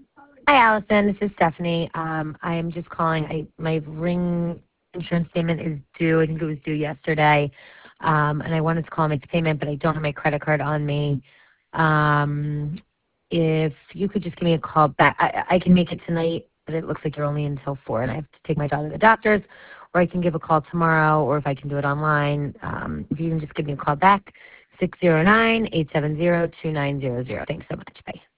Hi, Allison. This is Stephanie. I am just calling. My ring insurance payment is due. I think it was due yesterday, and I wanted to call and make the payment, but I don't have my credit card on me. Um, if you could just give me a call back, I can make it tonight, but it looks like you're only until 4, and I have to take my daughter to the doctor's, or I can give a call tomorrow, or if I can do it online. If you can just give me a call back, 609-870-2900. Thanks so much. Bye.